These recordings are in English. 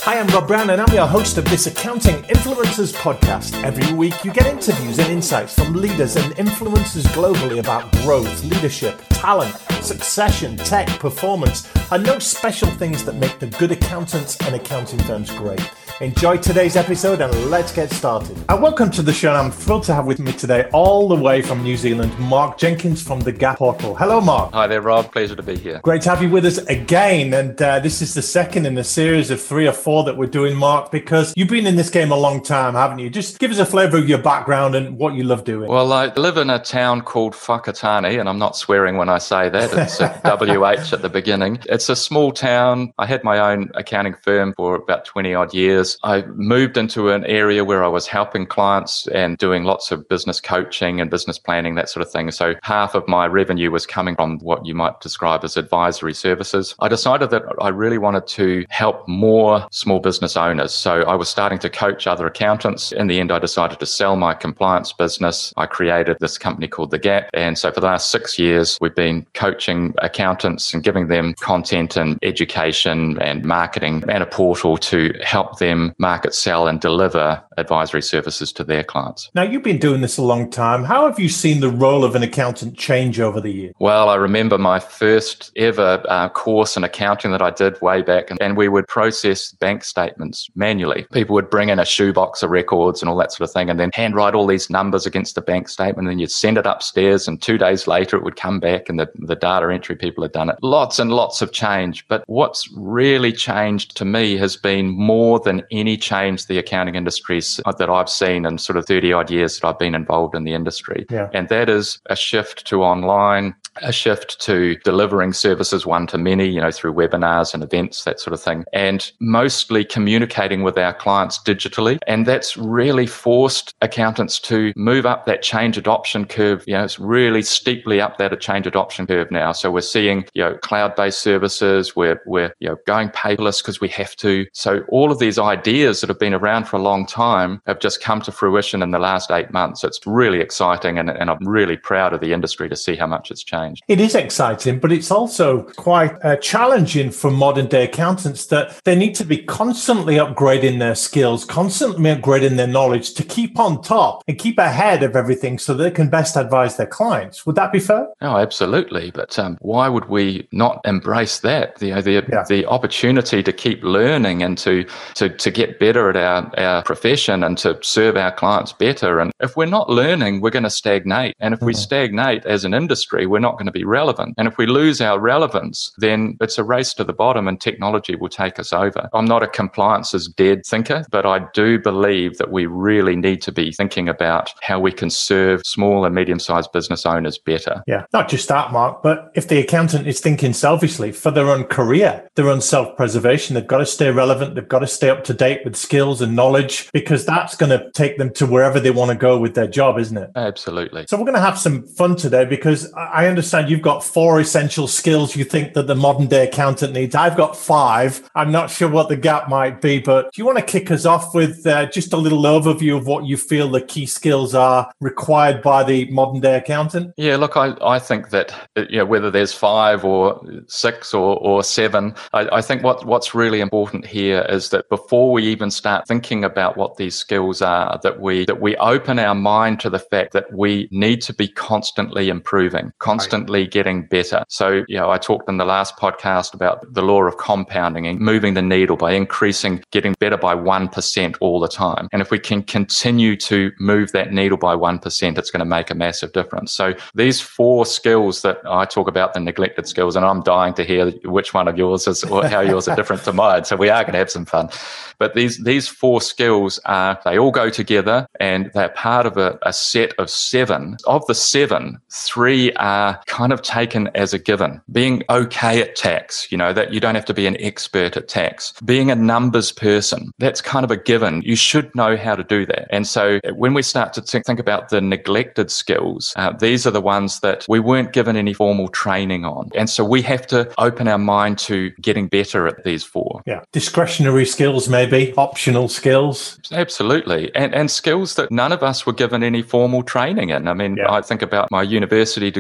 Hi, I'm Rob Brown and I'm your host of this Accounting Influencers podcast. Every week you get interviews and insights from leaders and influencers globally about growth, leadership, talent, succession, tech, performance, and those special things that make the good accountants and accounting firms great. Enjoy today's episode and let's get started. Welcome to the show. I'm thrilled to have with me today, all the way from New Zealand, Mark Jenkins from the Gap Portal. Hello, Mark. Hi there, Rob. Pleasure to be here. Great to have you with us again. And this is the second in a series of 3 or 4 that we're doing, Mark, because you've been in this game a long time, haven't you? Just give us a flavour of your background and what you love doing. Well, I live in a town called Whakatane, and I'm not swearing when I say that. It's a WH at the beginning. It's a small town. I had my own accounting firm for about 20 odd years. I moved into an area where I was helping clients and doing lots of business coaching and business planning, that sort of thing. So half of my revenue was coming from what you might describe as advisory services. I decided that I really wanted to help more small business owners. So I was starting to coach other accountants. In the end, I decided to sell my compliance business. I created this company called The Gap. And so for the last 6 years, we've been coaching accountants and giving them content and education and marketing and a portal to help them market, sell, and deliver advisory services to their clients. Now, you've been doing this a long time. How have you seen the role of an accountant change over the years? Well, I remember my first ever course in accounting that I did way back, and we would process bank statements manually. People would bring in a shoebox of records and all that sort of thing, and then handwrite all these numbers against the bank statement, and then you'd send it upstairs, and 2 days later it would come back, and the data entry people had done it. Lots and lots of change, but what's really changed to me has been more than any change the accounting industry that I've seen in sort of 30 odd years that I've been involved in the industry. Yeah. And that is a shift to online, a shift to delivering services one-to-many, through webinars and events, that sort of thing, and mostly communicating with our clients digitally. And that's really forced accountants to move up that change adoption curve. It's really steeply up that change adoption curve now. So we're seeing, cloud-based services. We're going paperless because we have to. So all of these ideas that have been around for a long time have just come to fruition in the last 8 months. It's really exciting, and I'm really proud of the industry to see how much it's changed. It is exciting, but it's also quite challenging for modern day accountants that they need to be constantly upgrading their skills, constantly upgrading their knowledge to keep on top and keep ahead of everything so they can best advise their clients. Would that be fair? Oh, absolutely. But why would we not embrace that? The opportunity to keep learning and to get better at our profession and to serve our clients better. And if we're not learning, we're going to stagnate. And if we stagnate as an industry, we're not going to be relevant. And if we lose our relevance, then it's a race to the bottom and technology will take us over. I'm not a compliance is dead thinker, but I do believe that we really need to be thinking about how we can serve small and medium-sized business owners better. Yeah, not just that, Mark, but if the accountant is thinking selfishly for their own career, their own self-preservation, they've got to stay relevant, they've got to stay up to date with skills and knowledge, because that's going to take them to wherever they want to go with their job, isn't it? Absolutely. So we're going to have some fun today, because I understand you've got 4 essential skills you think that the modern day accountant needs. I've got 5. I'm not sure what the gap might be, but do you want to kick us off with just a little overview of what you feel the key skills are required by the modern day accountant? Yeah, look, I think that whether there's 5 or 6 or 7, I think what's really important here is that before we even start thinking about what these skills are, that we open our mind to the fact that we need to be constantly improving, constantly getting better. So, I talked in the last podcast about the law of compounding and moving the needle by getting better by 1% all the time. And if we can continue to move that needle by 1%, it's going to make a massive difference. So these 4 skills that I talk about, the neglected skills, and I'm dying to hear which one of yours is or how yours are different to mine. So we are going to have some fun. But these 4 skills they all go together, and they're part of a set of 7. Of the 7, 3 are kind of taken as a given. Being okay at tax, that you don't have to be an expert at tax. Being a numbers person, that's kind of a given. You should know how to do that. And so when we start to think about the neglected skills, these are the ones that we weren't given any formal training on. And so we have to open our mind to getting better at these 4. Yeah. Discretionary skills, maybe optional skills. Absolutely. And skills that none of us were given any formal training in. I mean, I think about my university degree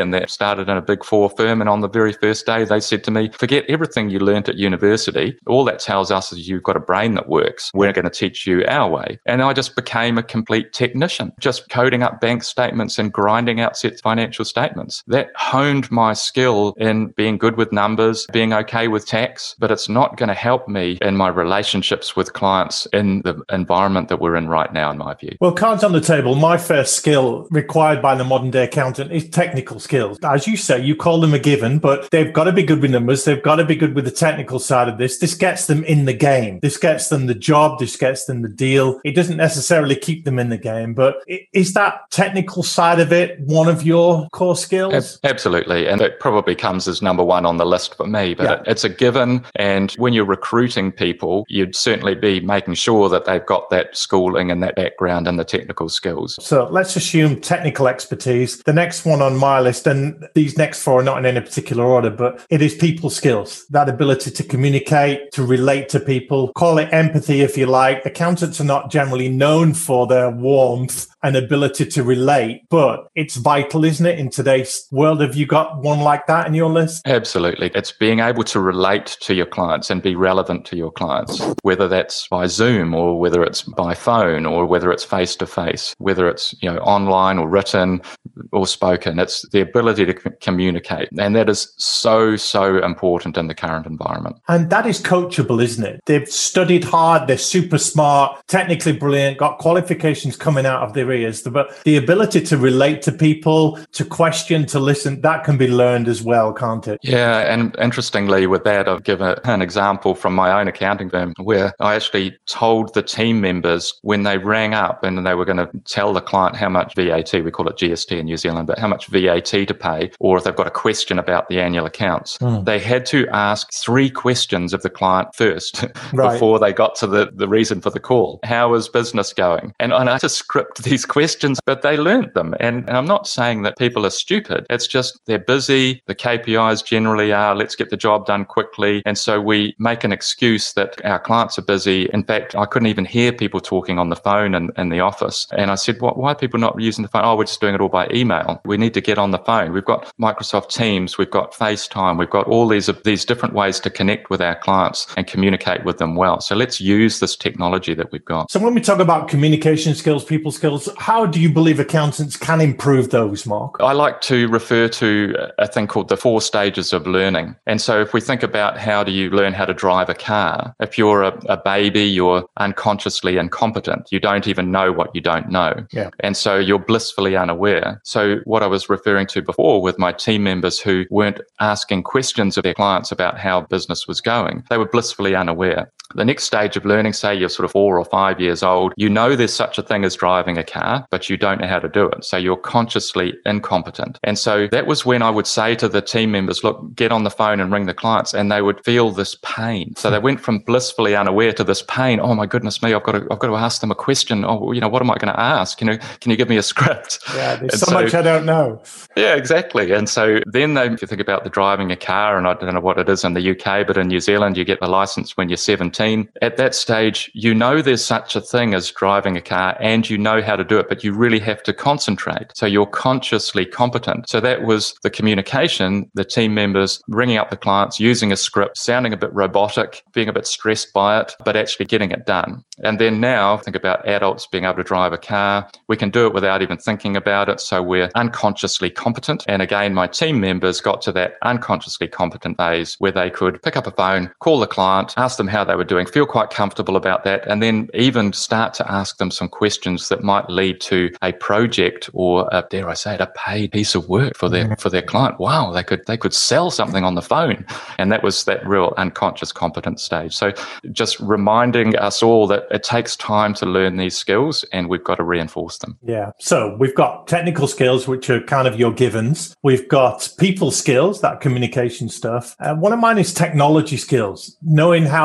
and they started in a big 4 firm. And on the very first day, they said to me, forget everything you learned at university. All that tells us is you've got a brain that works. We're going to teach you our way. And I just became a complete technician, just coding up bank statements and grinding out sets of financial statements. That honed my skill in being good with numbers, being okay with tax, but it's not going to help me in my relationships with clients in the environment that we're in right now, in my view. Well, cards on the table, my first skill required by the modern day accountant is technical skills. As you say, you call them a given, but they've got to be good with numbers. They've got to be good with the technical side of this. This gets them in the game. This gets them the job. This gets them the deal. It doesn't necessarily keep them in the game, but is that technical side of it one of your core skills? Absolutely. And it probably comes as number one on the list for me, but it's a given. And when you're recruiting people, you'd certainly be making sure that they've got that schooling and that background and the technical skills. So let's assume technical expertise. The next one on my list, and these next 4 are not in any particular order, but it is people skills, that ability to communicate, to relate to people, call it empathy if you like. Accountants are not generally known for their warmth and ability to relate, but it's vital, isn't it, in today's world? Have you got one like that in your list? Absolutely. It's being able to relate to your clients and be relevant to your clients, whether that's by Zoom or whether it's by phone or whether it's face-to-face, whether it's online or written or spoken. It's the ability to communicate. And that is so, so important in the current environment. And that is coachable, isn't it? They've studied hard, they're super smart, technically brilliant, got qualifications coming out of their ears, but the ability to relate to people, to question, to listen, that can be learned as well, can't it? Yeah, and interestingly with that, I've given an example from my own accounting firm where I actually told the team members when they rang up and they were going to tell the client how much VAT, we call it GST in New Zealand, but how much VAT to pay, or if they've got a question about the annual accounts, they had to ask 3 questions of the client first before they got to the reason for the call. How is business going? And I had to script these questions, but they learned them. And I'm not saying that people are stupid. It's just they're busy. The KPIs generally are, let's get the job done quickly. And so we make an excuse that our clients are busy. In fact, I couldn't even hear people talking on the phone in the office. And I said, why are people not using the phone? Oh, we're just doing it all by email. We need to get on the phone. We've got Microsoft Teams. We've got FaceTime. We've got all these different ways to connect with our clients and communicate with them well. So let's use this technology that we've got. So when we talk about communication skills, people skills, how do you believe accountants can improve those, Mark? I like to refer to a thing called the 4 stages of learning. And so if we think about how do you learn how to drive a car, if you're a baby, you're unconsciously incompetent. You don't even know what you don't know. Yeah. And so you're blissfully unaware. So what I was referring to before with my team members who weren't asking questions of their clients about how business was going, they were blissfully unaware. The next stage of learning, say you're sort of 4 or 5 years old, you know there's such a thing as driving a car, but you don't know how to do it. So you're consciously incompetent. And so that was when I would say to the team members, look, get on the phone and ring the clients, and they would feel this pain. So they went from blissfully unaware to this pain. Oh my goodness me, I've got to ask them a question. Oh, what am I going to ask? Can you give me a script? Yeah, there's so much I don't know. Yeah, exactly. And so then if you think about the driving a car, and I don't know what it is in the UK, but in New Zealand, you get the license when you're 17. At that stage, there's such a thing as driving a car and you know how to do it, but you really have to concentrate. So you're consciously competent. So that was the communication, the team members ringing up the clients, using a script, sounding a bit robotic, being a bit stressed by it, but actually getting it done. And then now think about adults being able to drive a car. We can do it without even thinking about it. So we're unconsciously competent. And again, my team members got to that unconsciously competent phase where they could pick up a phone, call the client, ask them how they were doing, feel quite comfortable about that, and then even start to ask them some questions that might lead to a project or, dare I say it, a paid piece of work for their client. Wow, they could sell something on the phone. And that was that real unconscious competence stage. So just reminding us all that it takes time to learn these skills and we've got to reinforce them. Yeah. So we've got technical skills, which are kind of your givens. We've got people skills, that communication stuff. One of mine is technology skills, knowing how to turn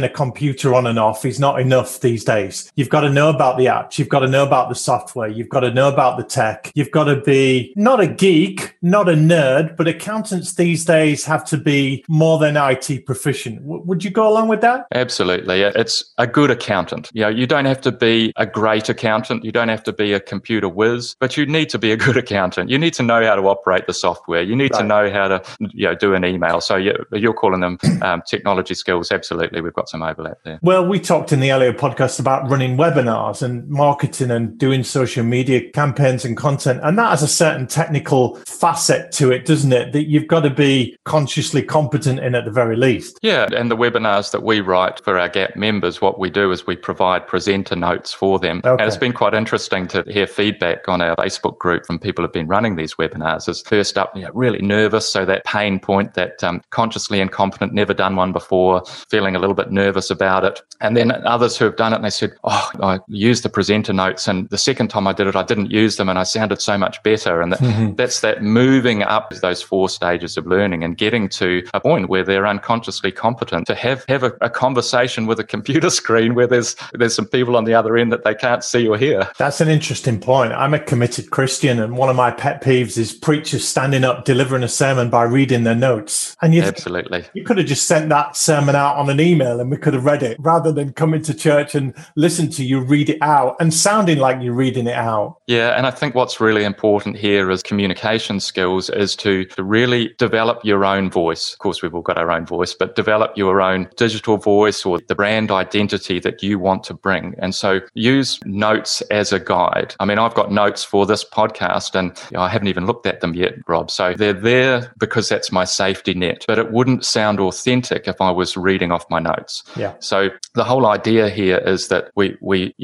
a computer on and off is not enough these days. You've got to know about the apps. You've got to know about the software. You've got to know about the tech. You've got to be not a geek, not a nerd, but accountants these days have to be more than IT proficient. Would you go along with that? Absolutely. It's a good accountant. You don't have to be a great accountant. You don't have to be a computer whiz, but you need to be a good accountant. You need to know how to operate the software. You need to know how to do an email. So you're calling them technology skills. Absolutely. We've got some overlap there. Well, we talked in the earlier podcast about running webinars and marketing and doing social media campaigns and content. And that has a certain technical facet to it, doesn't it? That you've got to be consciously competent in at the very least. Yeah. And the webinars that we write for our GAP members, what we do is we provide presenter notes for them. Okay. And it's been quite interesting to hear feedback on our Facebook group from people who've been running these webinars. Is first up, really nervous. So that pain point, that consciously incompetent, never done one before, feeling a little bit nervous about it. And then others who have done it and they said, I used the presenter notes and the second time I did it, I didn't use them and I sounded so much better. And that's that moving up those 4 stages of learning and getting to a point where they're unconsciously competent to have a conversation with a computer screen where there's some people on the other end that they can't see or hear. That's an interesting point. I'm a committed Christian and one of my pet peeves is preachers standing up, delivering a sermon by reading their notes. And absolutely. You could have just sent that sermon out on an email and we could have read it rather than coming to church and listen to you read it out and sounding like you're reading it out. Yeah. And I think what's really important here is communication skills is to really develop your own voice. Of course, we've all got our own voice, but develop your own digital voice or the brand identity that you want to bring. And so use notes as a guide. I mean, I've got notes for this podcast and I haven't even looked at them yet, Rob. So they're there because that's my safety net, but it wouldn't sound authentic if I was reading off my notes. Yeah. So the whole idea here is that we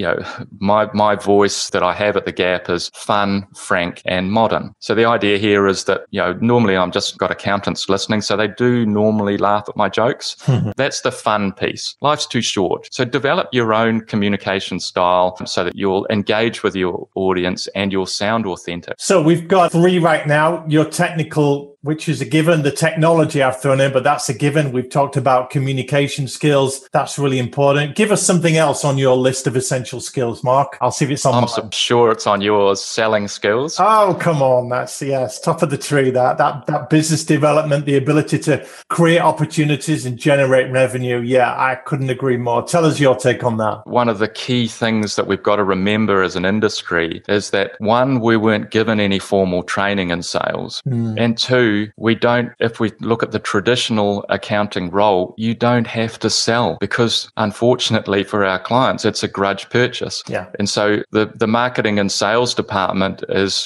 my voice that I have at the Gap is fun, frank, and modern. So the idea here is that, normally I'm just got accountants listening, so they do normally laugh at my jokes. That's the fun piece. Life's too short. So develop your own communication style so that you'll engage with your audience and you'll sound authentic. So we've got 3 right now. Your technical, which is a given, the technology I've thrown in, but that's a given. We've talked about communication skills. That's really important. Give us something else on your list of essential skills, Mark. I'll see if it's on mine. I'm sure it's on yours. Selling skills. Oh, come on. That's, yes, top of the tree. That business development, the ability to create opportunities and generate revenue. Yeah, I couldn't agree more. Tell us your take on that. One of the key things that we've got to remember as an industry is that 1, we weren't given any formal training in sales. And 2, we don't, if we look at the traditional accounting role, you don't have to sell because unfortunately for our clients, it's a grudge purchase. Yeah. And so the marketing and sales department is,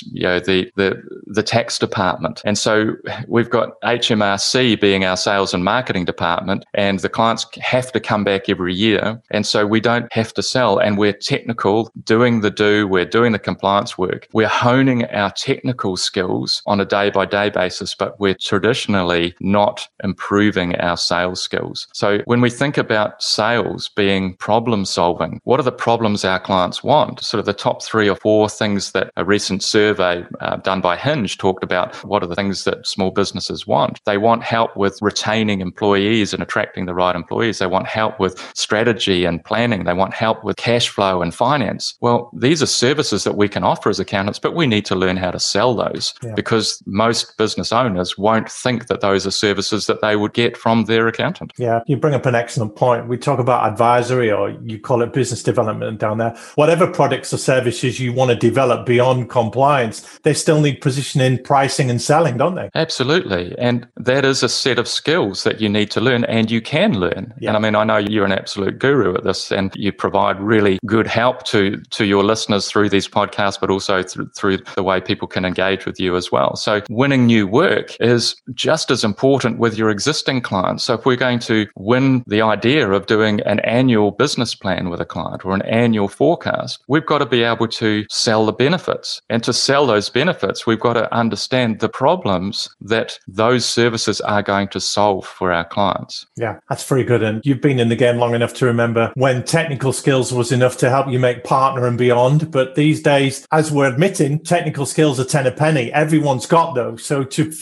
the tax department. And so we've got HMRC being our sales and marketing department, and the clients have to come back every year. And so we don't have to sell, and we're technical, we're doing the compliance work. We're honing our technical skills on a day-by-day basis, but we're traditionally not improving our sales skills. So when we think about sales being problem solving, what are the problems our clients want? Sort of the top 3 or 4 things that a recent survey done by Hinge talked about. What are the things that small businesses want? They want help with retaining employees and attracting the right employees. They want help with strategy and planning. They want help with cash flow and finance. Well, these are services that we can offer as accountants, but we need to learn how to sell those because most business owners won't think that those are services that they would get from their accountant. Yeah, you bring up an excellent point. We talk about advisory, or you call it business development down there. Whatever products or services you want to develop beyond compliance, they still need positioning, pricing and selling, don't they? Absolutely. And that is a set of skills that you need to learn and you can learn. Yeah. And I mean, I know you're an absolute guru at this and you provide really good help to your listeners through these podcasts, but also through the way people can engage with you as well. So winning new work is just as important with your existing clients. So if we're going to win the idea of doing an annual business plan with a client or an annual forecast, we've got to be able to sell the benefits. And to sell those benefits, we've got to understand the problems that those services are going to solve for our clients. Yeah, that's very good. And you've been in the game long enough to remember when technical skills was enough to help you make partner and beyond. But these days, as we're admitting, technical skills are 10 a penny. Everyone's got those. So to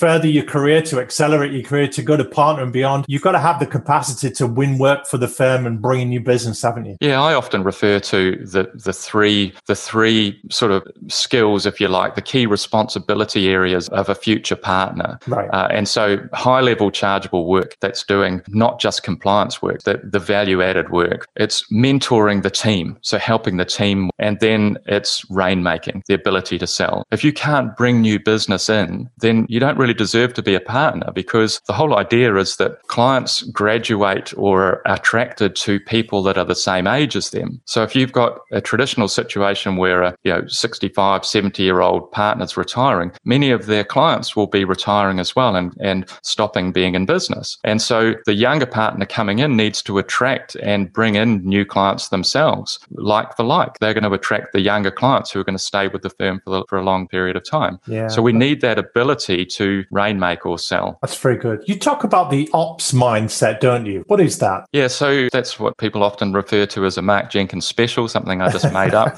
further your career, to accelerate your career, to go to partner and beyond, you've got to have the capacity to win work for the firm and bring in new business, haven't you? Yeah, I often refer to the three sort of skills, if you like, the key responsibility areas of a future partner. Right. And so high level chargeable work that's doing not just compliance work, the value added work. It's mentoring the team, so helping the team, and then it's rainmaking, the ability to sell. If you can't bring new business in, then you don't really deserve to be a partner, because the whole idea is that clients graduate or are attracted to people that are the same age as them. So if you've got a traditional situation where a 65, 70-year-old partner's retiring, many of their clients will be retiring as well and stopping being in business. And so the younger partner coming in needs to attract and bring in new clients themselves, like for like. They're going to attract the younger clients who are going to stay with the firm for a long period of time. Yeah. So we need that ability to rainmake or sell. That's very good. You talk about the ops mindset, don't you? What is that? Yeah, so that's what people often refer to as a Mark Jenkins special, something I just made up.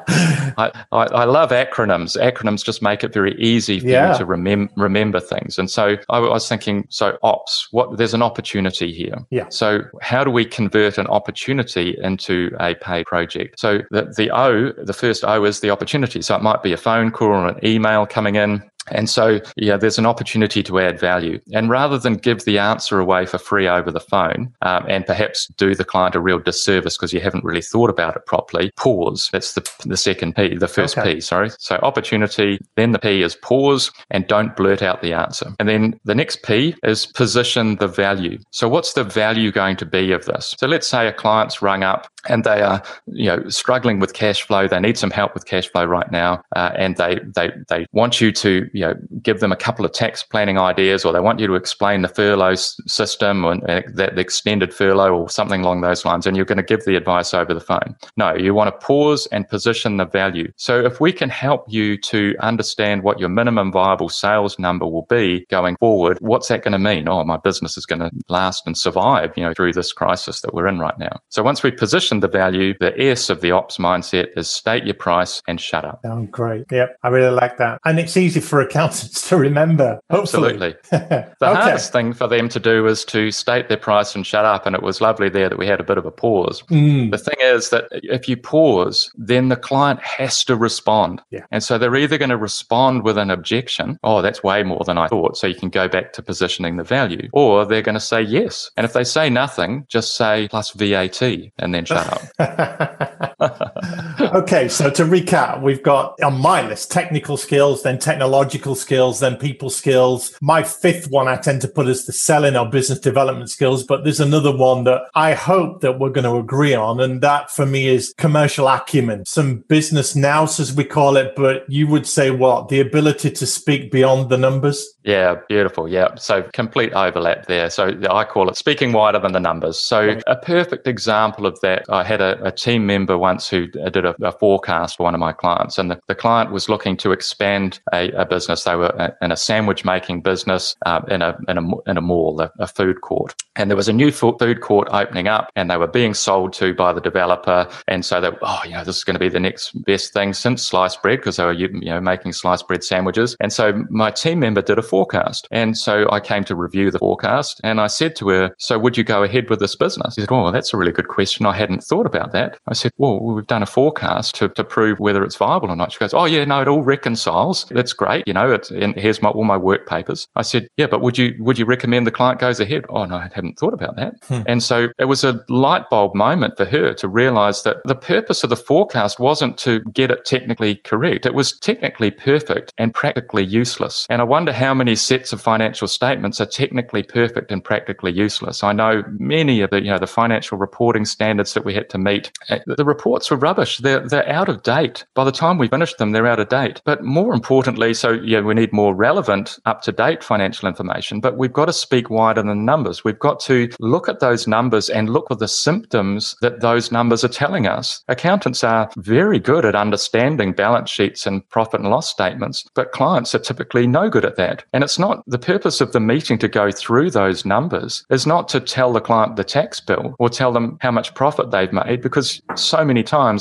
I love acronyms. Acronyms just make it very easy for you to remember things. And so I was thinking, so ops, there's an opportunity here. Yeah. So how do we convert an opportunity into a paid project? So the first O is the opportunity. So it might be a phone call or an email coming in. And so, there's an opportunity to add value. And rather than give the answer away for free over the phone and perhaps do the client a real disservice because you haven't really thought about it properly, pause. That's the second P, the first P, sorry. So opportunity, then the P is pause and don't blurt out the answer. And then the next P is position the value. So what's the value going to be of this? So let's say a client's rung up and they are, struggling with cash flow. They need some help with cash flow right now. And they want you to, give them a couple of tax planning ideas, or they want you to explain the furlough system and the extended furlough or something along those lines. And you're going to give the advice over the phone. No, you want to pause and position the value. So if we can help you to understand what your minimum viable sales number will be going forward, what's that going to mean? Oh, my business is going to last and survive, through this crisis that we're in right now. So once we position the value, the S of the ops mindset is state your price and shut up. Oh, great. Yep. I really like that. And it's easy for accountants to remember. Hopefully. Absolutely. The hardest thing for them to do is to state their price and shut up. And it was lovely there that we had a bit of a pause. The thing is that if you pause, then the client has to respond. Yeah. And so they're either going to respond with an objection. Oh, that's way more than I thought. So you can go back to positioning the value. Or they're going to say yes. And if they say nothing, just say plus VAT and then shut up. Okay, so to recap, we've got on my list technical skills, then technological skills, then people skills. My fifth one I tend to put as the selling or business development skills, but there's another one that I hope that we're going to agree on, and that for me is commercial acumen, some business nous as we call it, but you would say what? The ability to speak beyond the numbers? Yeah, beautiful. Yeah. So complete overlap there. So I call it speaking wider than the numbers. So a perfect example of that, I had a team member once who did a forecast for one of my clients, and the client was looking to expand a business. They were in a sandwich making business in a mall, a food court. And there was a new food court opening up, and they were being sold to by the developer. And so this is going to be the next best thing since sliced bread, because they were making sliced bread sandwiches. And so my team member did a forecast. And so I came to review the forecast, and I said to her, so would you go ahead with this business? She said, oh, that's a really good question. I hadn't thought about that. I said, well, we've done a forecast to prove whether it's viable or not. She goes, oh yeah, no, it all reconciles. That's great. And here's all my work papers. I said, yeah, but would you recommend the client goes ahead? Oh no, I hadn't thought about that. And so it was a light bulb moment for her to realize that the purpose of the forecast wasn't to get it technically correct. It was technically perfect and practically useless. And I wonder how many sets of financial statements are technically perfect and practically useless. I know many of the financial reporting standards that we had to meet, the reports were rubbish. They're out of date. By the time we finished them, they're out of date. But more importantly, we need more relevant, up-to-date financial information, but we've got to speak wider than numbers. We've got to look at those numbers and look for the symptoms that those numbers are telling us. Accountants are very good at understanding balance sheets and profit and loss statements, but clients are typically no good at that. And it's not the purpose of the meeting to go through those numbers is not to tell the client the tax bill or tell them how much profit they've made, because so many times I tell my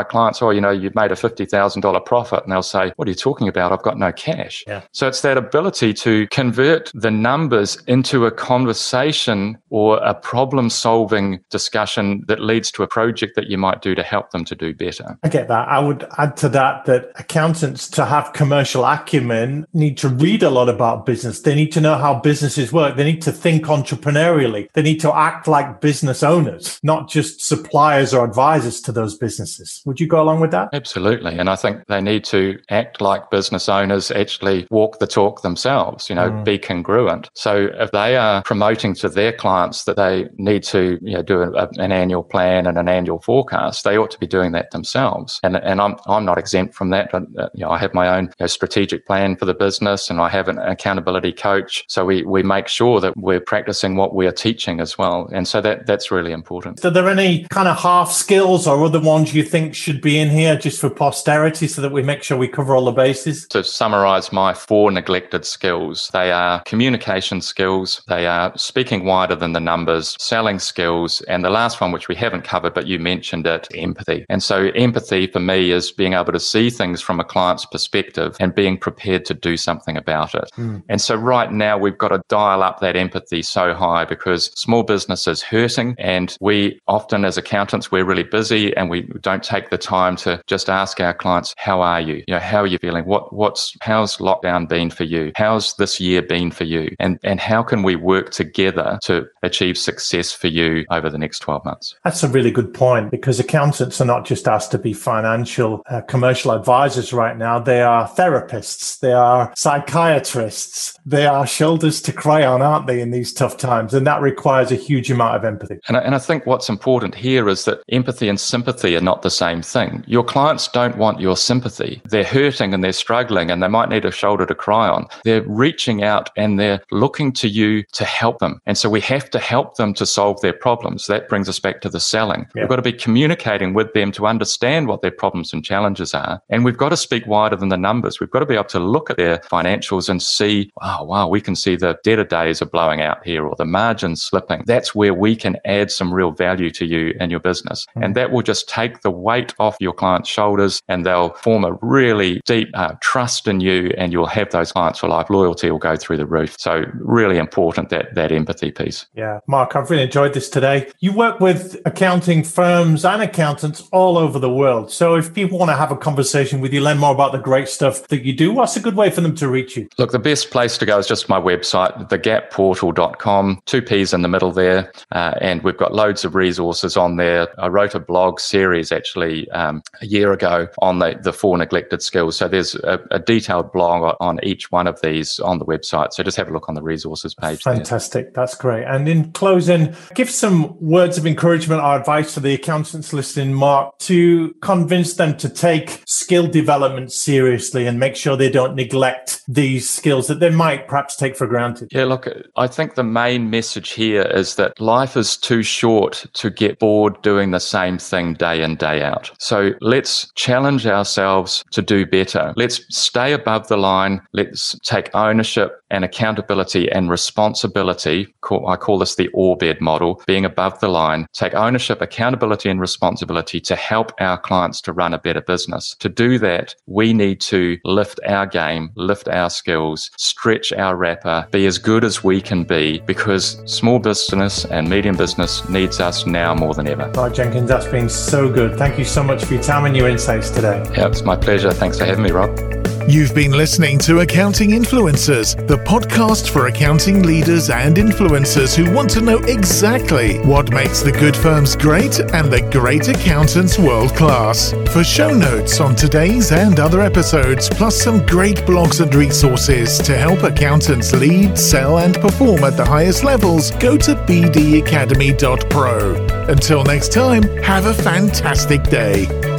my clients, you've made a $50,000 profit. And they'll say, what are you talking about? I've got no cash. Yeah. So it's that ability to convert the numbers into a conversation or a problem-solving discussion that leads to a project that you might do to help them to do better. I get that. I would add to that accountants, to have commercial acumen, need to read a lot about business. They need to know how businesses work. They need to think entrepreneurially. They need to act like business owners, not just suppliers or advisors to those businesses. Would you go along with that? Absolutely. And I think they need to act like business owners, actually walk the talk themselves, be congruent. So if they are promoting to their clients that they need to do an annual plan and an annual forecast, they ought to be doing that themselves. And I'm not exempt from that. I have my own strategic plan for the business, and I have an accountability coach. So we make sure that we're practicing what we're teaching as well. And so that's really important. Are there any kind of half skills or other ones you think should be in here just for posterity so that we make sure we cover all the bases? To summarize my 4 neglected skills, they are communication skills, they are speaking wider than the numbers, selling skills, and the last one, which we haven't covered, but you mentioned it, empathy. And so empathy for me is being able to see things from a client's perspective and being prepared to do something about it. And so right now we've got to dial up that empathy so high because small business is hurting, and we often as accountants, we're really busy and we don't take the time to just ask our clients, how are you? How are you feeling? How's lockdown been for you? How's this year been for you? And how can we work together to achieve success for you over the next 12 months? That's a really good point, because accountants are not just asked to be financial, commercial advisors right now. They are therapists. They are psychiatrists. They are shoulders to cry on, aren't they, in these tough times? And that requires a huge amount of empathy. And I think what's important here is that empathy and sympathy are not the same thing. Your clients don't want your sympathy. They're hurting and they're struggling and they might need a shoulder to cry on. They're reaching out and they're looking to you to help them. And so we have to help them to solve their problems. That brings us back to the selling. Yeah. We've got to be communicating with them to understand what their problems and challenges are. And we've got to speak wider than the numbers. We've got to be able to look at their financials and see, wow, we can see the debtor days are blowing out here or the margin's slipping. That's where we can add some real value to you and your business. And that will just take the weight off your client's shoulders, and they'll form a really deep trust in you, and you'll have those clients for life. Loyalty will go through the roof. So really important, that empathy piece. Yeah. Mark, I've really enjoyed this today. You work with accounting firms and accountants all over the world. So if people want to have a conversation with you, learn more about the great stuff that you do, what's a good way for them to reach you? Look, the best place to go is just my website, thegapportal.com, 2 P's in the middle there. And we've got loads of resources on there. I wrote a blog series actually a year ago on the 4 neglected skills. So there's a detailed blog on each one of these on the website. So just have a look on the resources page. Fantastic. There. That's great. And in closing, give some words of encouragement or advice to the accountants listening, Mark, to convince them to take skill development seriously and make sure they don't neglect these skills that they might perhaps take for granted. Yeah, look, I think the main message here is that life is too short to get bored doing the same thing day in, day out. So let's challenge ourselves to do better. Let's stay above the line. Let's take ownership and accountability and responsibility. I call this the Orbed model, being above the line. Take ownership, accountability, and responsibility to help our clients to run a better business. To do that, we need to lift our game, lift our skills, stretch our wrapper, be as good as we can be, because small business and medium business needs us now more than ever. Mark Jenkins, that's been so good. Thank you so much for your time and your insights today. Yeah, it's my pleasure. Thanks for having me, Rob. You've been listening to Accounting Influencers, the podcast for accounting leaders and influencers who want to know exactly what makes the good firms great and the great accountants world class. For show notes on today's and other episodes, plus some great blogs and resources to help accountants lead, sell, and perform at the highest levels, go to bdacademy.pro. Until next time, have a fantastic day.